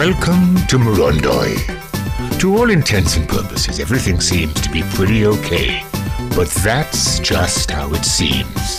Welcome to Morondoi. To all intents and purposes, everything seems to be pretty okay. But that's just how it seems.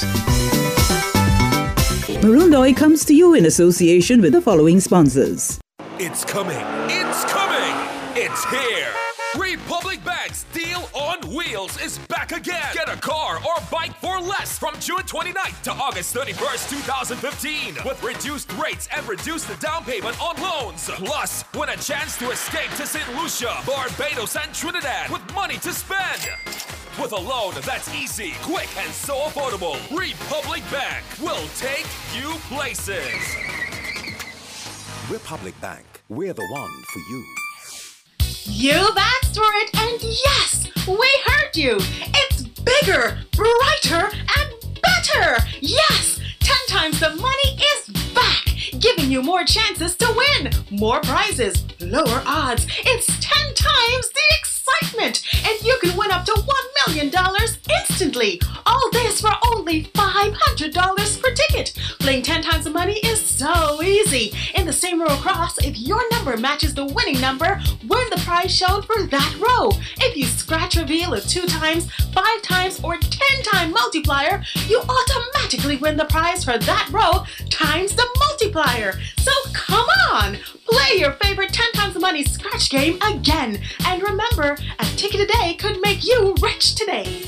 Morondoi comes to you in association with the following sponsors. It's coming. It's coming. It's here. Republic Bank's Deal on Wheels is back again. Get a car or bike for less from June 29th to August 31st, 2015 with reduced rates and reduced down payment on loans. Plus, win a chance to escape to St. Lucia, Barbados, and Trinidad with money to spend. With a loan that's easy, quick, and so affordable, Republic Bank will take you places. Republic Bank, we're the one for you. You asked for it, and yes, we heard you. It's bigger, brighter, and better. Yes, 10 times the money is back, giving you more chances to win, more prizes, lower odds. It's 10 times the excitement, and you can win up to $1 million instantly. All this for only $500 per ticket. Playing 10 times the money is so easy. In the same row across, if your number matches the winning number, win the prize shown for that row. If you scratch reveal a 2 times, 5 times, or 10 time multiplier, you automatically win the prize for that row times the multiplier. So come on, play your favorite 10 times the money scratch game again. And remember, a ticket a day could make you rich today.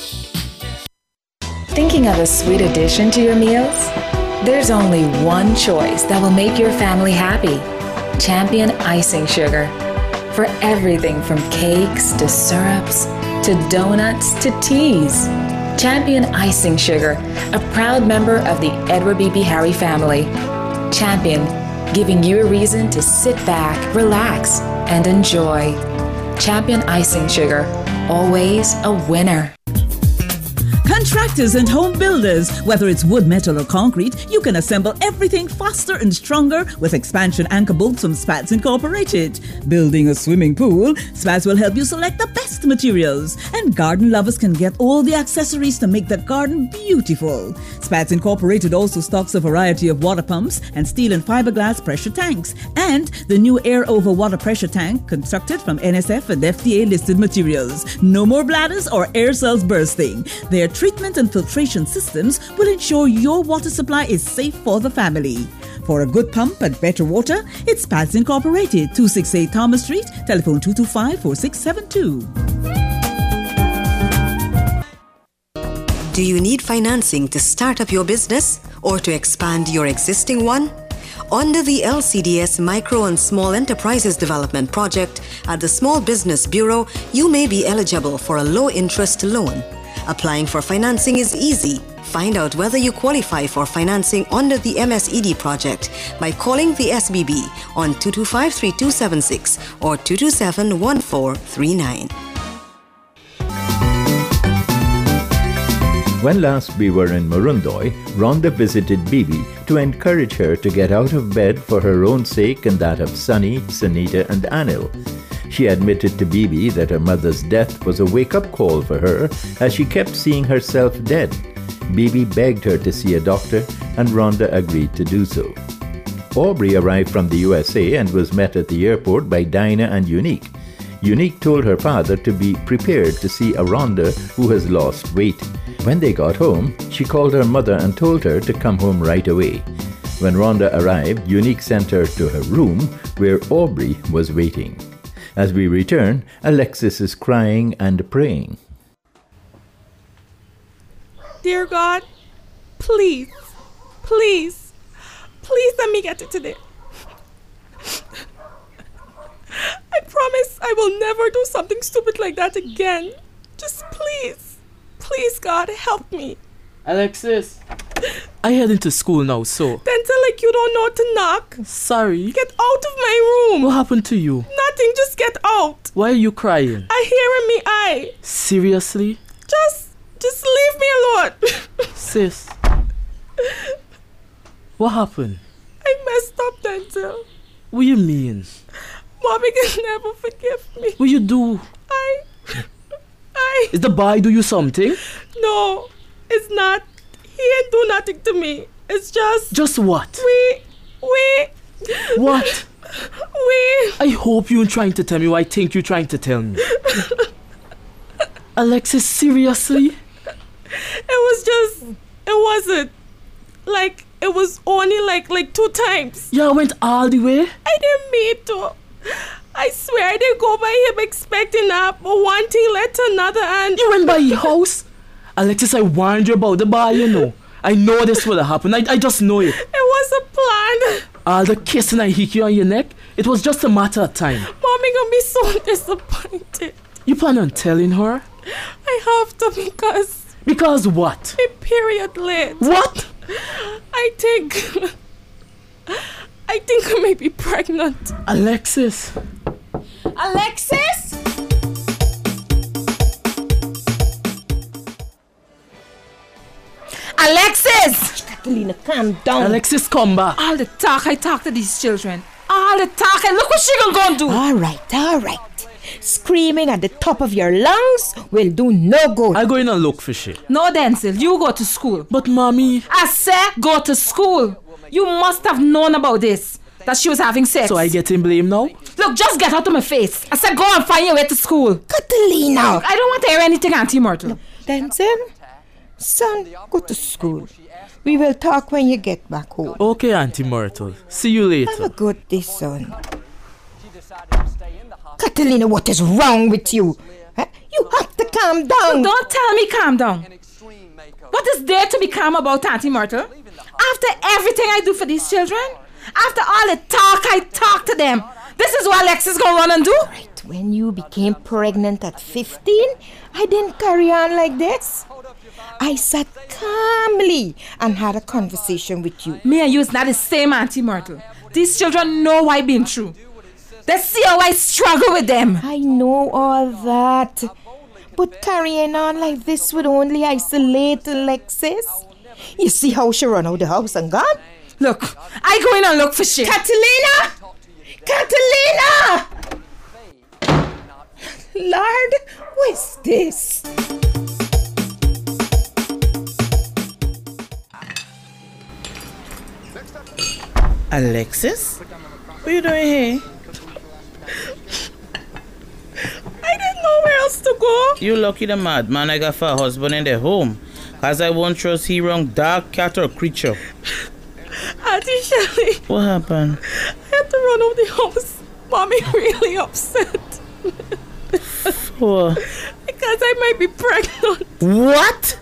Thinking of a sweet addition to your meals? There's only one choice that will make your family happy. Champion Icing Sugar. For everything from cakes to syrups to donuts to teas. Champion Icing Sugar, a proud member of the Edward B.B. Harry family. Champion, giving you a reason to sit back, relax, and enjoy. Champion Icing Sugar, always a winner. Contractors and home builders, whether it's wood, metal, or concrete, you can assemble everything faster and stronger with expansion anchor bolts from Spats Incorporated. Building a swimming pool, Spats will help you select the best materials. And garden lovers can get all the accessories to make the garden beautiful. Spats Incorporated also stocks a variety of water pumps and steel and fiberglass pressure tanks. And the new air over water pressure tank constructed from NSF and FDA listed materials. No more bladders or air cells bursting. Their treatment and filtration systems will ensure your water supply is safe for the family. For a good pump and better water, it's Spats Incorporated, 268 Thomas Street, telephone 225-4672. Do you need financing to start up your business or to expand your existing one? Under the LCDS Micro and Small Enterprises Development Project at the Small Business Bureau, you may be eligible for a low-interest loan. Applying for financing is easy. Find out whether you qualify for financing under the MSED project by calling the SBB on 225-3276 or 227-1439. When last we were in Morondoi, Rhonda visited Bibi to encourage her to get out of bed for her own sake and that of Sunny, Sunita and Anil. She admitted to Bibi that her mother's death was a wake-up call for her as she kept seeing herself dead. Bibi begged her to see a doctor and Rhonda agreed to do so. Aubrey arrived from the USA and was met at the airport by Dinah and Unique. Unique told her father to be prepared to see a Rhonda who has lost weight. When they got home, she called her mother and told her to come home right away. When Rhonda arrived, Unique sent her to her room where Aubrey was waiting. As we return, Alexis is crying and praying. Dear God, please, please, please let me get it today. I promise I will never do something stupid like that again. Just please, please God, help me. Alexis, I head into school now, so... Denzel, like you don't know how to knock. Sorry. Get out of my room. What happened to you? Nothing, just get out. Why are you crying? I hear in me eye. Seriously? Just leave me alone. Sis. What happened? I messed up, Denzel. What you mean? Mommy can never forgive me. What you do? I... Is the boy do you something? No, it's not. He ain't do nothing to me. It's just... Just what? We... What? We... I hope you ain't trying to tell me what I think you're trying to tell me. Alexis, seriously? It wasn't. Like, it was only like 2 times. Yeah, I went all the way? I didn't mean to. I swear I didn't go by him expecting that, but one thing led to another and... You went by his house? Alexis, I warned you about the bar, you know. I know this would have happened. I just know it. It was a plan. All the kissing I hit you on your neck, it was just a matter of time. Mommy gonna be so disappointed. You plan on telling her? I have to because... Because what? My period late. What? I think I may be pregnant. Alexis. Alexis? Alexis! Catalina, calm down. Alexis, come back. All the talk I talk to these children. All the talk, and look what she gonna do. All right. Screaming at the top of your lungs will do no good. I go in and look for shit. No, Denzel, you go to school. But mommy... I said go to school. You must have known about this, that she was having sex. So I getting blamed now? Look, just get out of my face. I said go and find your way to school. Catalina! I don't want to hear anything, Auntie Myrtle. No, Denzel, son, go to school. We will talk when you get back home. Okay, Auntie Myrtle. See you later. Have a good day, son. Catalina, what is wrong with you? Huh? You have to calm down. Don't tell me calm down. What is there to be calm about, Auntie Myrtle? After everything I do for these children, after all the talk I talk to them, this is what Alexis gonna run and do? Right, when you became pregnant at 15, I didn't carry on like this. I sat calmly and had a conversation with you. Me and you is not the same, Auntie Myrtle. These children know what I've been through. They see how I struggle with them. I know all that. But carrying on like this would only isolate Alexis. You see how she run out the house and gone? Look, I go in and look for shit. Catalina! Lord, what's this? Alexis? What are you doing here? I didn't know where else to go. You lucky the madman I got for a husband in the home. Cause I won't trust he wrong dog, cat or creature. Auntie Shelly. What happened? I had to run out the house. Mommy really upset. What? Because I might be pregnant. What?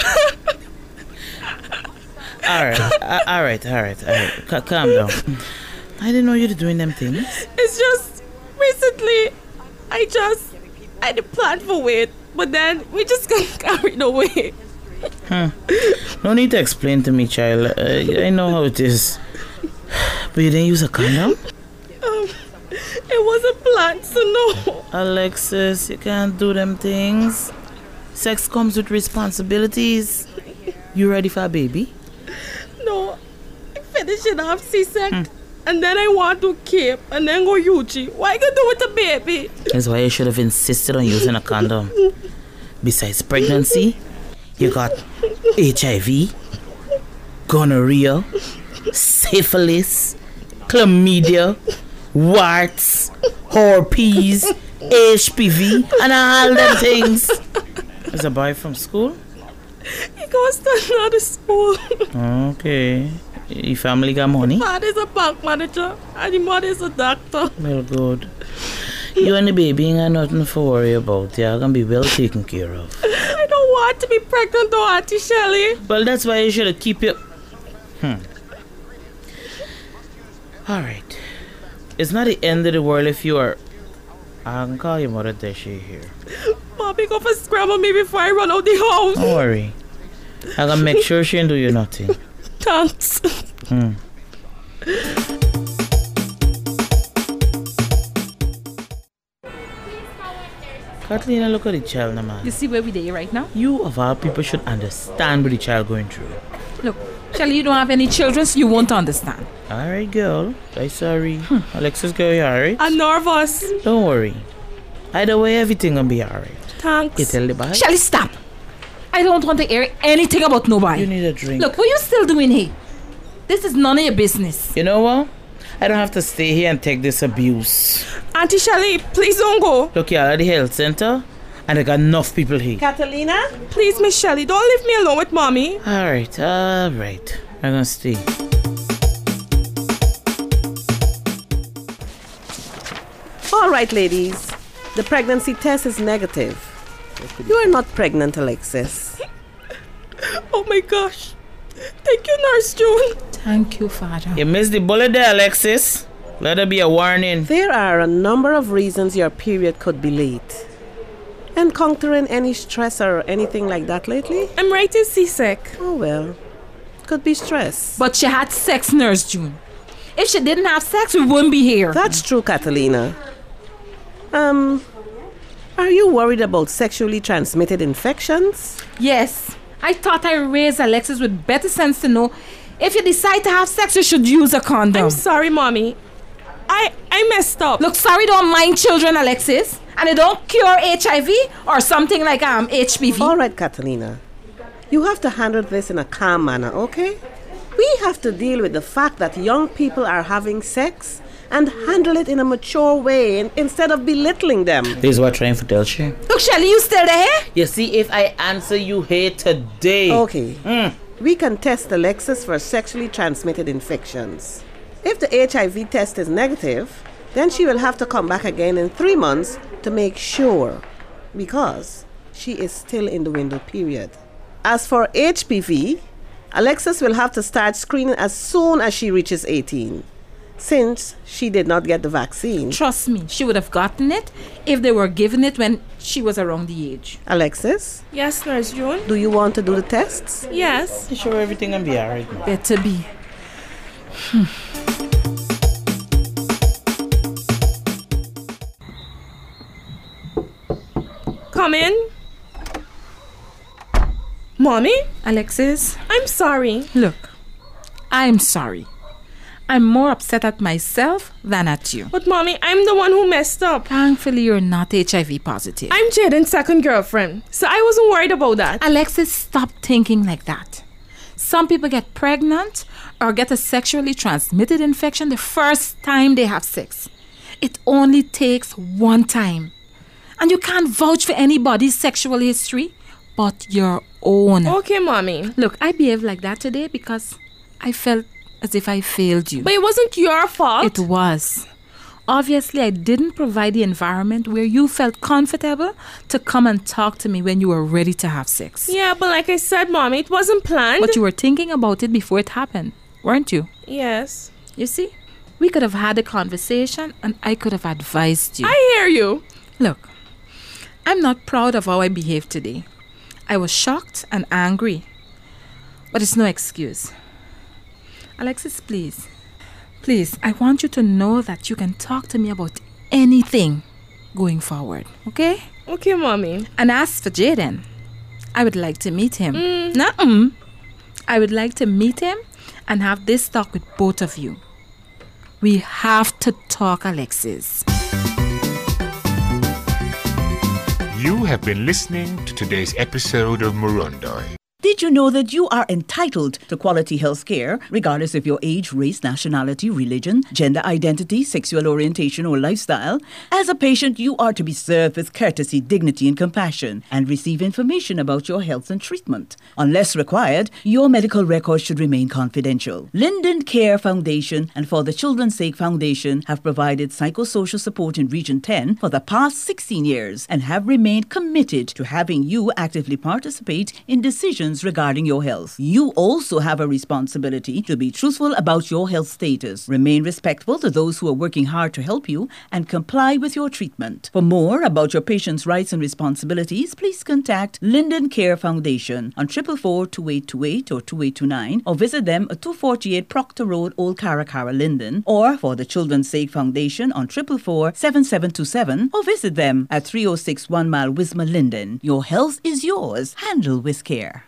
Alright. Calm down. I didn't know you were doing them things. It's just recently I didn't plan for it, but then we just got carried away. No need to explain to me, child. I know how it is. But you didn't use a condom? It wasn't planned, so no. Alexis, you can't do them things. Sex comes with responsibilities. You ready for a baby? No, I finishing off C-sec, and then I want to keep, and then go UG. What you gonna do with the baby? That's why you should have insisted on using a condom. Besides pregnancy, you got HIV, gonorrhea, syphilis, chlamydia, warts, herpes, HPV, and all them things. Is a boy from school? He goes to another school. Okay. Your family got money? Father's a bank manager, and the mother's a doctor. Well, good. You and the baby ain't got nothing to worry about. You're gonna be well taken care of. I don't want to be pregnant though, Auntie Shelly. Well, that's why you should keep your... Alright. It's not the end of the world if you are... I can call your mother Deshi here. Mommy go for scramble me before I run out the house. Don't worry. I'm gonna make sure she ain't do you nothing. Thanks. Catalina, look at the child now, man. You see where we there right now? You of all people should understand what the child going through. Look, Shelly, you don't have any children, so you won't understand. Alright, girl. I'm sorry. Alexis, girl, you alright? I'm nervous. Don't worry. Either way, everything gonna be alright. Thanks. You tell the boy? Shelly, stop. I don't want to hear anything about nobody. You need a drink. Look, what are you still doing here? This is none of your business. You know what? I don't have to stay here and take this abuse. Auntie Shelley, please don't go. Look, y'all at the health center, and I got enough people here. Catalina? Please, Miss Shelley, don't leave me alone with Mommy. Alright. I'm gonna stay. All right, ladies. The pregnancy test is negative. You are not pregnant, Alexis. Oh my gosh. Thank you, Nurse June. Thank you, Father. You missed the bullet there, Alexis. Let there be a warning. There are a number of reasons your period could be late. Encountering any stress or anything like that lately? I'm right to seasick. Oh well. Could be stress. But she had sex, Nurse June. If she didn't have sex, we wouldn't be here. That's true, Catalina. Are you worried about sexually transmitted infections? Yes. I thought I raised Alexis with better sense to know if you decide to have sex, you should use a condom. I'm sorry, Mommy. I messed up. Look, sorry don't mind children, Alexis. And it don't cure HIV or something like HPV. All right, Catalina. You have to handle this in a calm manner, okay? We have to deal with the fact that young people are having sex and handle it in a mature way instead of belittling them. This is what I'm trying to tell you. Look, Shelley, you still there? You see, if I answer you here today... Okay. We can test Alexis for sexually transmitted infections. If the HIV test is negative, then she will have to come back again in 3 months to make sure, because she is still in the window period. As for HPV, Alexis will have to start screening as soon as she reaches 18. Since she did not get the vaccine. Trust me, she would have gotten it if they were given it when she was around the age. Alexis? Yes, Nurse June? Do you want to do the tests? Yes. You sure everything will be alright? Better be. Come in. Mommy? Alexis? I'm sorry. Look, I'm sorry. I'm more upset at myself than at you. But Mommy, I'm the one who messed up. Thankfully, you're not HIV positive. I'm Jaden's second girlfriend, so I wasn't worried about that. Alexis, stop thinking like that. Some people get pregnant or get a sexually transmitted infection the first time they have sex. It only takes one time. And you can't vouch for anybody's sexual history but your own. Okay, Mommy. Look, I behaved like that today because I felt as if I failed you. But it wasn't your fault. It was. Obviously, I didn't provide the environment where you felt comfortable to come and talk to me when you were ready to have sex. Yeah, but like I said, Mommy, it wasn't planned. But you were thinking about it before it happened, weren't you? Yes. You see, we could have had a conversation and I could have advised you. I hear you. Look, I'm not proud of how I behaved today. I was shocked and angry. But it's no excuse. Alexis, please. Please, I want you to know that you can talk to me about anything going forward, okay? Okay, Mommy. And as for Jaden, I would like to meet him. I would like to meet him and have this talk with both of you. We have to talk, Alexis. You have been listening to today's episode of Murundoi. Did you know that you are entitled to quality health care regardless of your age, race, nationality, religion, gender identity, sexual orientation, or lifestyle? As a patient, you are to be served with courtesy, dignity, and compassion and receive information about your health and treatment. Unless required, your medical records should remain confidential. Linden Care Foundation and For the Children's Sake Foundation have provided psychosocial support in Region 10 for the past 16 years and have remained committed to having you actively participate in decisions regarding your health. You also have a responsibility to be truthful about your health status, remain respectful to those who are working hard to help you, and comply with your treatment. For more about your patient's rights and responsibilities, please contact Linden Care Foundation on 444-2828 or 2829, or visit them at 248 Proctor Road, Old Caracara, Linden, or For the Children's Sake Foundation on 444-7727, or visit them at 306 1 Mile Wisma, Linden. Your health is yours. Handle with care.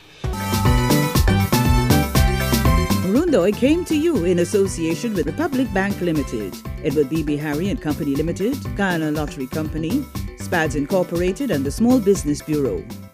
Murundoi came to you in association with Republic Bank Limited, Edward B.B. Harry and Company Limited, Guyana Lottery Company, SPADS Incorporated, and the Small Business Bureau.